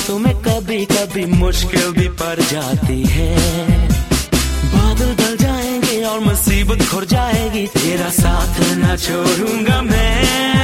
रातों में कभी कभी मुश्किल भी पड़ जाती है। बादल ढल जाएंगे और मुसीबत खुर जाएगी, तेरा साथ न छोड़ूंगा मैं।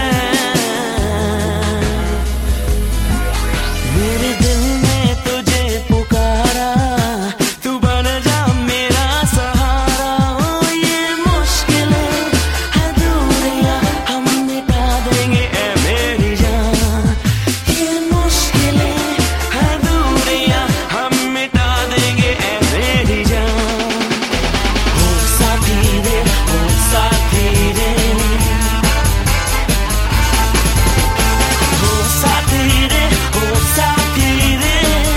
मेरे दिल ने तुझे पुकारा, तू बन जा मेरा सहारा। ओ ये मुश्किलें है दूरियां हम मिटा देंगे ऐ मेरी जान। ये मुश्किलें है दूरियां हम मिटा देंगे ऐ मेरी जान। हो साथी रे, हो साथी रे, हो साथी रे, हो साथी रे।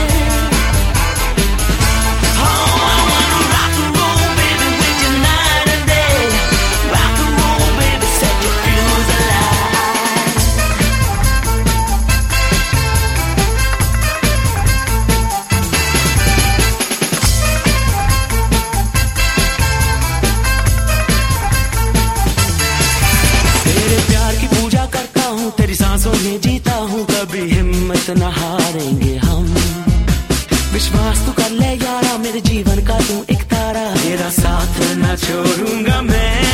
Oh, I wanna rock and roll, baby, with you night and day. Rock and roll, baby, set your fuse alight. तेरे प्यार की पूजा करता हूँ, तेरी सांसों में जीता हूँ, कभी हिम्मत न हारेंगे हम। विश्वास तू कर ले यारा, मेरे जीवन का तू एक तारा, तेरा साथ न छोड़ूंगा मैं।